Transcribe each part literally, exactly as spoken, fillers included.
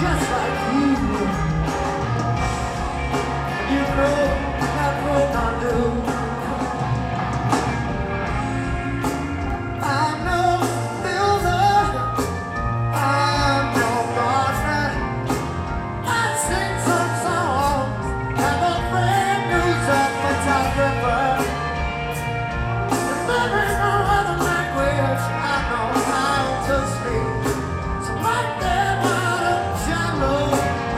Like that, out of shallow.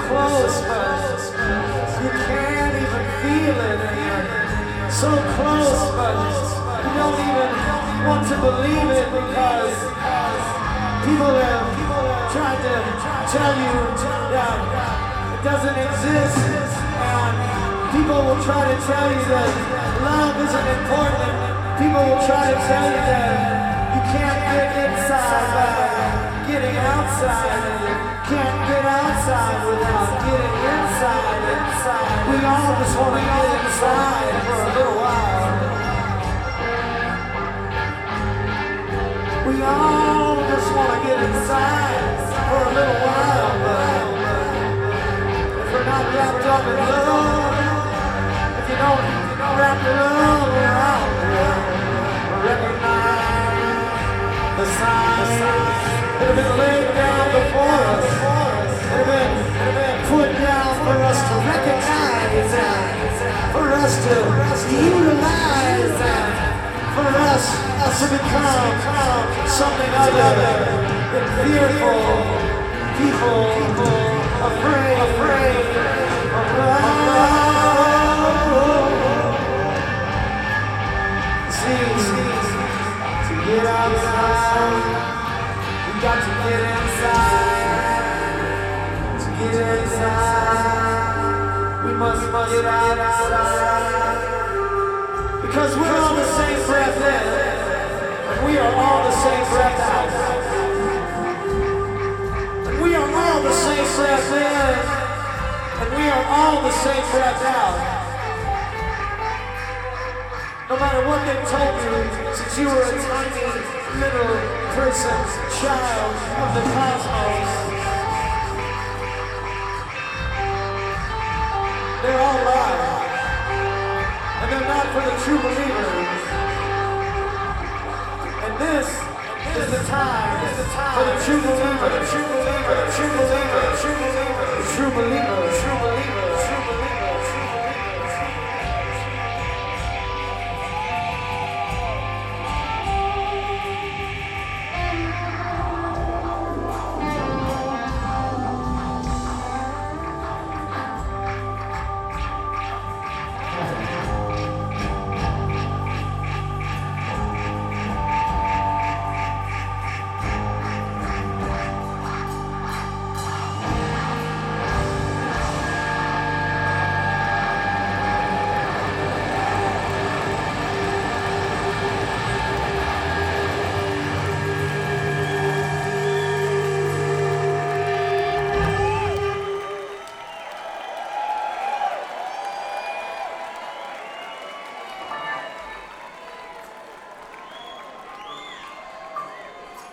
close, but you can't even feel it. And you're so close, but you don't even want to believe it because people have tried to tell you that it doesn't exist. And people will try to tell you that love isn't important. People will try to tell you that you can't get inside by getting outside. And you can't get outside without getting inside. Inside. We all just want to get inside for a little while. We all just want to get inside for a little while. But if we're not wrapped up in love, if you don't wrap your love around, recognize the signs that have been laid down before us, that have been, that have been put down for us to recognize and for us to utilize and for us, us to become something other than fearful people, afraid, afraid of love. See, see, to get outside, we got to get inside. To get inside, we must, must get outside. Because we're all the same breath in, and we are all the same breath out. And we are all the same breath in, and we are all the same breath out. No matter what they told you, since you were a tiny little person, child of the cosmos, they're all lies. And they're not for the true believers. And this is the time for the true believer, the true believer, the true believer, the true believer, the true believer.